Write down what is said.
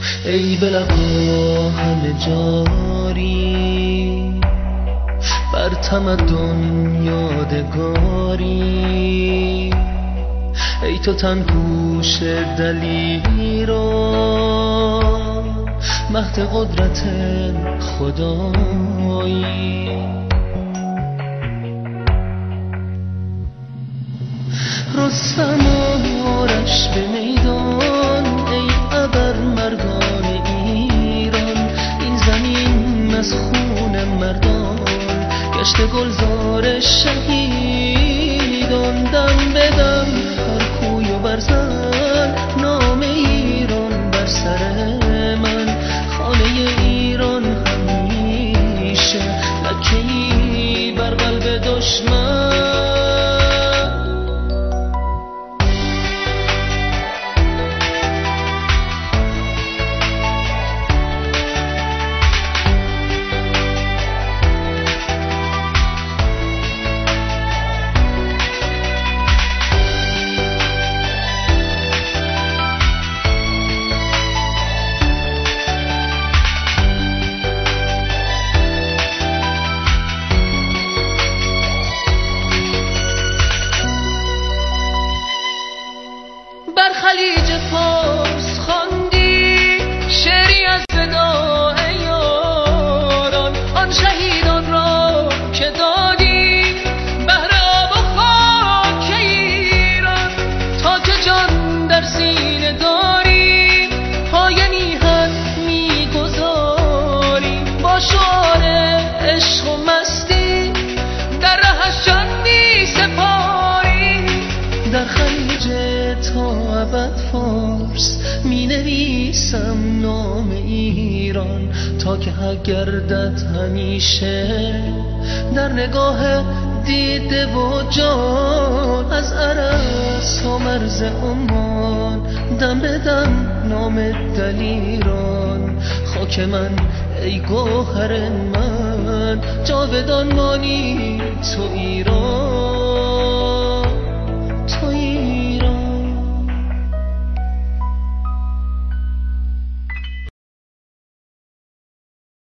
ای به لقا همه جاری، بر تمدن یادگاری. ای تو تن پوش دلیران، مهد قدرت خدایی. رستم آرش به میدان، ای ابر مردان ایران. این زمین از خون مردان گشت گلزار شهیدان. دم به دم هر کوی و برزن، نام ایران بر سر من. خانه ایران همیشه لکه‌ای بر قلب دشمن. بر خلیج فارس خواندی شعری از وداع یاران. آن شهیدان را که دادی بهر آب و خاک ایران. تا که جان در سینه داری پای میهن میگذاری. با شعار عشق و مستی در رهش جان میسپاری. در خلیج تا ابد فارس می نویسم نام ایران. تا که حق گردد همیشه در نگاه دیده و جان. از عرس تا مرز عمان، دم به دم نام دلیران. خاک من ای گوهر من، جاودان مانی تو ایران.